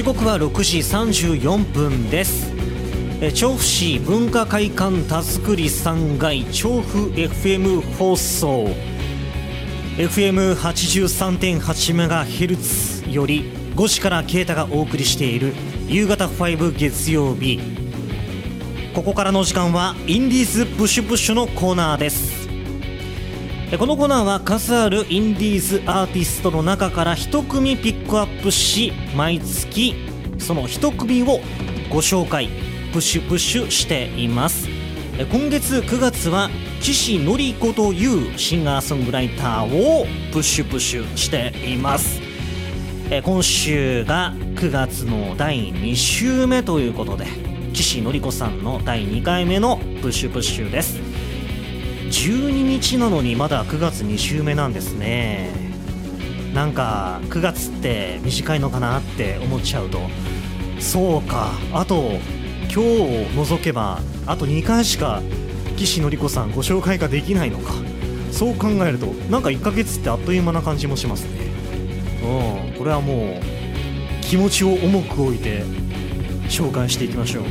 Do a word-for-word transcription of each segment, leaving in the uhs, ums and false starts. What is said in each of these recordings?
刻はろくじさんじゅうよんぷんです。調布市文化会館田作さんがい調布 エフエム 放送 エフエムはちじゅうさんてんはちメガヘルツ よりごじからケイタがお送りしている夕方ご月曜日。ここからの時間はインディーズプシュプシュのコーナーです。このコーナーは数あるインディーズアーティストの中から一組ピックアップし、毎月その一組をご紹介プシュプシュしています。今月くがつは岸典子というシンガーソングライターをプシュプシュしています。今週がくがつのだいに週目ということで、岸典子さんのだいにかいめのプシュプシュです。じゅうににちなのにまだくがつに週目なんですね。なんかくがつって短いのかなって思っちゃうと、そうか、あと今日を除けばあとにかいしか岸典子さんご紹介ができないのか。そう考えるとなんかいっかげつってあっという間な感じもしますね。うん、これはもう気持ちを重く置いて紹介していきましょう。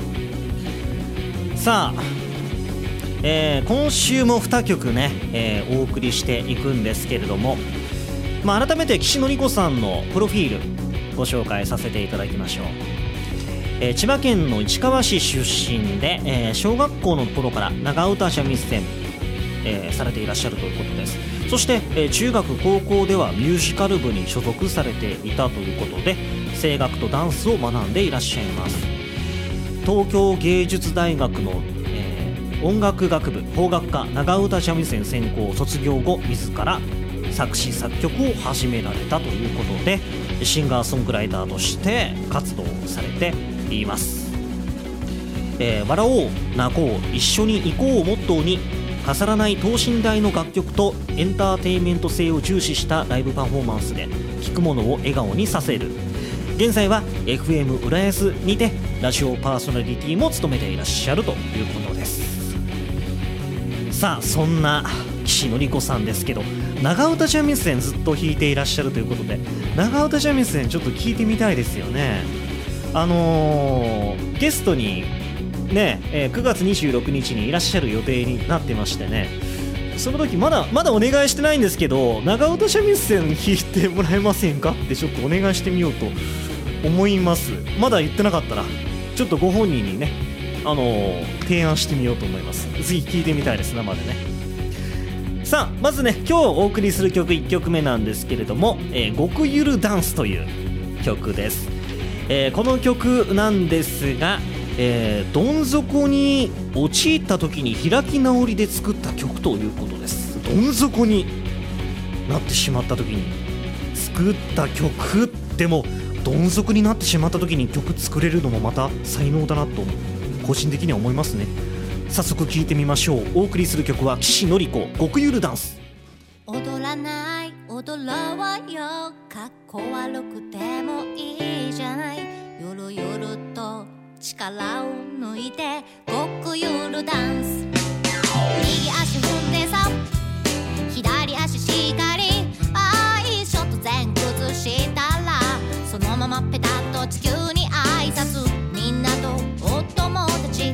さあ、えー、今週もにきょくね、えー、お送りしていくんですけれども、まあ、改めて岸典子さんのプロフィールご紹介させていただきましょう。えー、千葉県の市川市出身で、えー、小学校の頃から長唄三味線、えー、されていらっしゃるということです。そして、えー、中学高校ではミュージカル部に所属されていたということで、声楽とダンスを学んでいらっしゃいます。東京芸術大学の音楽学部邦楽科長唄三味線専攻を卒業後、自ら作詞作曲を始められたということで、シンガーソングライターとして活動されています。えー、笑おう泣こう一緒に行こうをモットーに、飾らない等身大の楽曲とエンターテインメント性を重視したライブパフォーマンスで聴く者を笑顔にさせる。現在は エフエム 浦安にてラジオパーソナリティも務めていらっしゃるということです。さあ、そんな岸典子さんですけど、長唄三味線ずっと弾いていらっしゃるということで、長唄三味線ちょっと聞いてみたいですよね。あのー、ゲストにね、えー、くがつにじゅうろくにちにいらっしゃる予定になってましてね、その時まだまだお願いしてないんですけど、長唄三味線弾いてもらえませんかってちょっとお願いしてみようと思います。まだ言ってなかったらちょっとご本人にね、あのー、提案してみようと思います。ぜひ聴いてみたいです、生でね。さあ、まずね、今日お送りする曲いっきょくめなんですけれども、えー、極ゆるダンスという曲です。えー、この曲なんですが、えー、どん底に陥った時に開き直りで作った曲ということです。どん底になってしまった時に作った曲でも、どん底になってしまった時に曲作れるのもまた才能だなと個人的には思いますね。早速聴いてみましょう。お送りする曲は岸典子極ゆるダンス。 踊らない踊ろうよ、かっこ悪くてもいいじゃない。ゆるゆると力を抜いて極ゆるダンス。右足踏んでさ、左足しっかり、あいショット前屈したら、そのままペタッと地球に挨拶。みんなとお友達、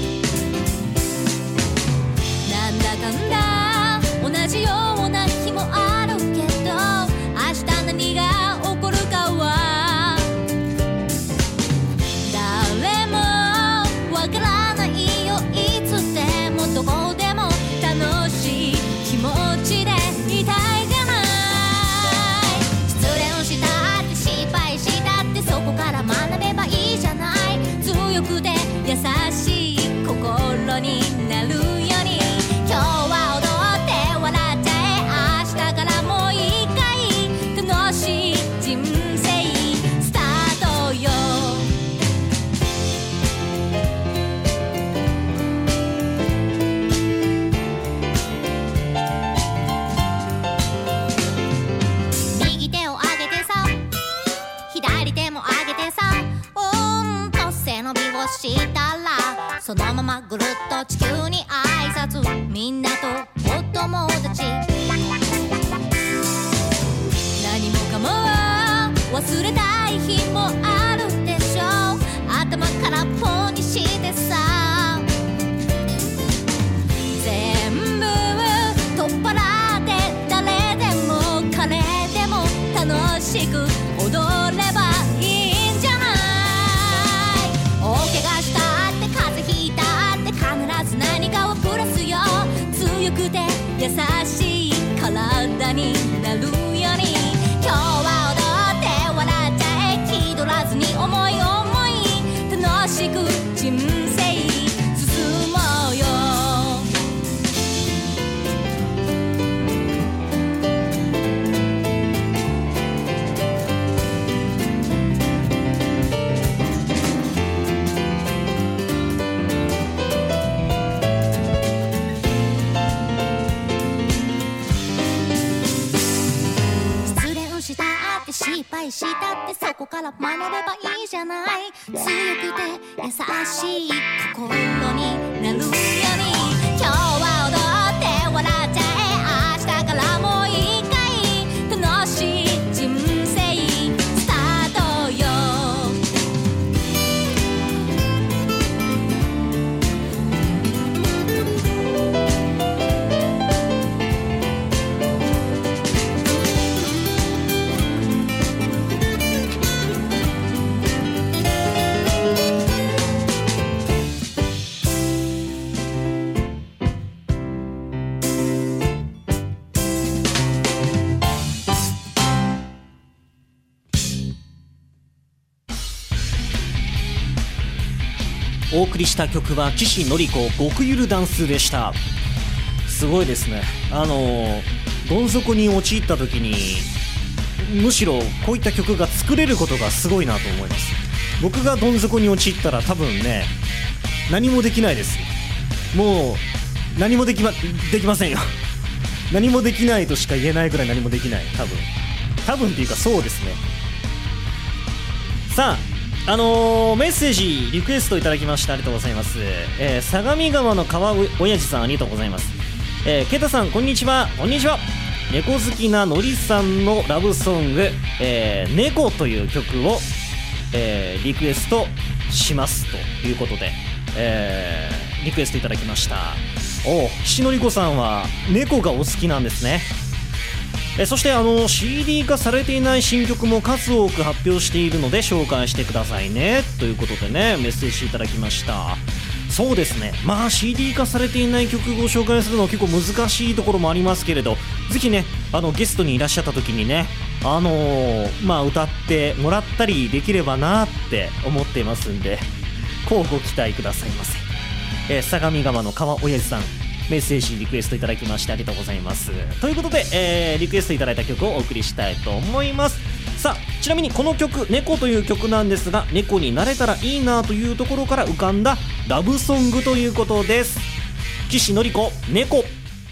なんだかんだ同じような日もあるけど、明日何が起こるかは誰もわからないよ。いつでもどこでも楽しい気持ちでいたいじゃない。失恋したって失敗したって、そこから学べばいいじゃない。強くて優しい心になるように、今日は踊って笑っちゃえ。明日からもう一回楽しい人生スタートよ。右手を上げてさ、左手も上げてさ、うんと背伸びをしたら、そのままぐるっと地球に挨拶。みんなとお友達、何もかも忘れたい日もある。 体になるように今日は踊って笑っちゃえ気取らずに思い思い楽しく人生進もうよ失敗したってそこから学べばいいじゃない強くて優しい心になるように今日は踊って笑っちゃえ明日からもう一回楽しい人生スタートよお送りした曲は岸典子極ゆるダンスでした。すごいですね。あのどん底に陥った時にむしろこういった曲が作れることがすごいなと思います。僕がどん底に陥ったら多分ね何もできないです。もう何もできま、できませんよ何もできないとしか言えないぐらい何もできない。多分多分っていうかそうですね。さああのー、メッセージリクエストいただきましてありがとうございます、えー、相模川の川親父さんありがとうございます。えー、ケイタさんこんにちは。こんにちは。猫好きなのりさんのラブソング、えー、猫という曲を、えー、リクエストしますということで、えー、リクエストいただきました。お岸典子さんは猫がお好きなんですね。えそしてあの シーディー 化されていない新曲も数多く発表しているので紹介してくださいねということでねメッセージいただきました。そうですね、まあ シーディー 化されていない曲を紹介するのは結構難しいところもありますけれど、ぜひねあのゲストにいらっしゃった時にねあのー、まあ歌ってもらったりできればなって思っていますんで、こうご期待くださいませ。えー、相模川の川親父さんメッセージリクエストいただきましてありがとうございます。ということで、えー、リクエストいただいた曲をお送りしたいと思います。さあちなみにこの曲猫という曲なんですが、猫になれたらいいなというところから浮かんだラブソングということです。岸典子猫。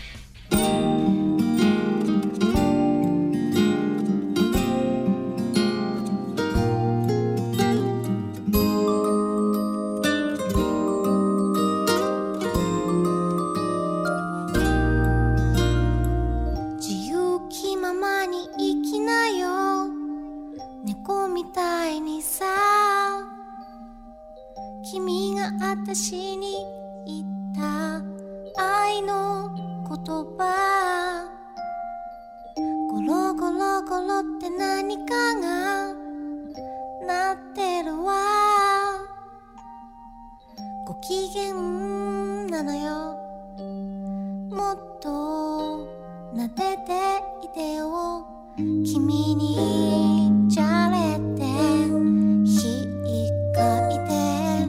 君が私に言った愛の言葉、ゴロゴロゴロって何かが鳴ってるわ。ご機嫌なのよ、もっと撫でていてよ。君にじゃれてひっかいて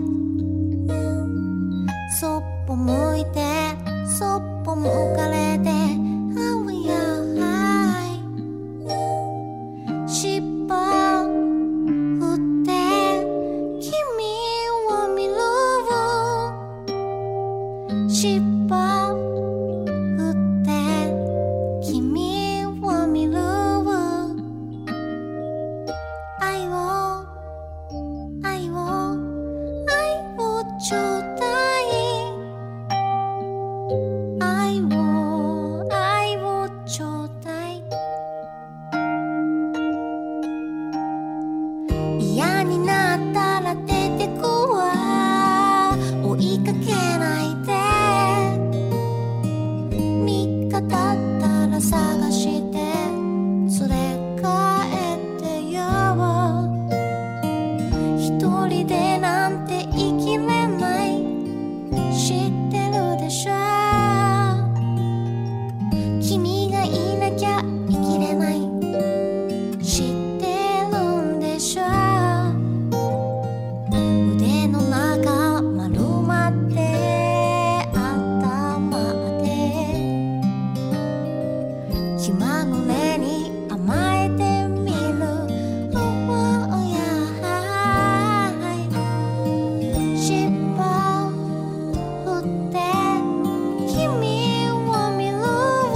そっぽ向いてそっぽ向かれてあわやはい尻尾振って君を見る、尻尾振って君を見る、愛を愛を愛をちょうだい、愛を愛をちょうだい。嫌になったら出てくわ、追いかけないで、味方だったら探して連れ帰ってよ。一人でなんて生きれない知ってるでしょ。君がい気まぐれに甘えてみる尻尾振って君を見る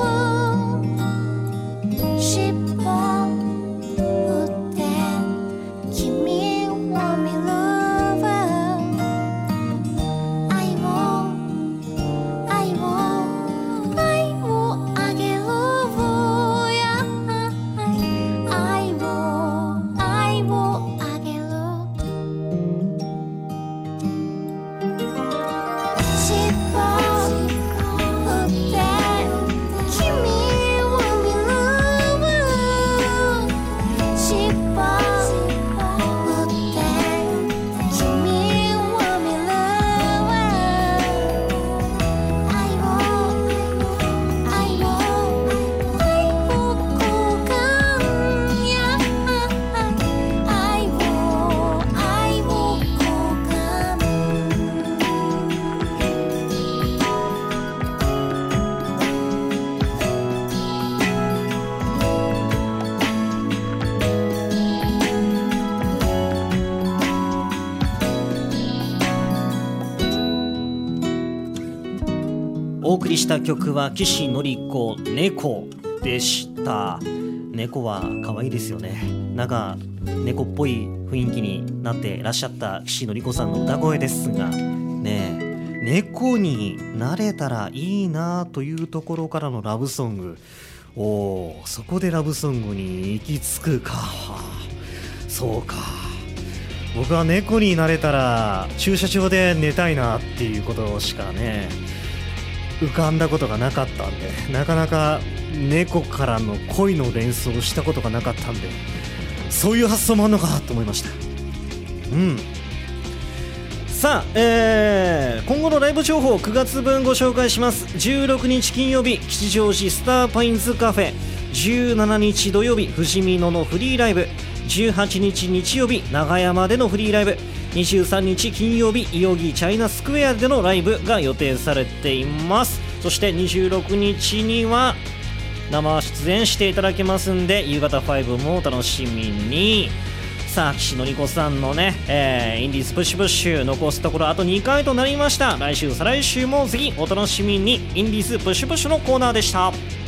尻尾振って君を見る愛を愛を愛をあげるや愛を愛をあげる尻尾振って君を見る尻尾振って君を見る愛を愛を愛を交換や愛を愛を交換お送りした曲は岸典子猫でした。猫は可愛いですよね。なんか猫っぽい雰囲気になっていらっしゃった岸典子さんの歌声ですがねえ、猫になれたらいいなというところからのラブソング、おー、そこでラブソングに行き着くか。そうか、僕は猫になれたら駐車場で寝たいなっていうことしかね浮かんだことがなかったんで、なかなか猫からの恋の連想をしたことがなかったんで、そういう発想もあるのかと思いました。うん。さあ、えー、今後のライブ情報をくがつぶんご紹介します。じゅうろくにち金曜日吉祥寺スターパインズカフェ、じゅうしちにち土曜日富士見野のフリーライブ、じゅうはちにち日曜日長山でのフリーライブ、にじゅうさんにち金曜日代々木チャイナスクエアでのライブが予定されています。そしてにじゅうろくにちには生出演していただけますんで、夕方ごもお楽しみに。さあ、岸典子さんのね、えー、インディーズプッシュプッシュ残すところあとにかいとなりました。来週再来週もぜひお楽しみに。インディーズプッシュプッシュのコーナーでした。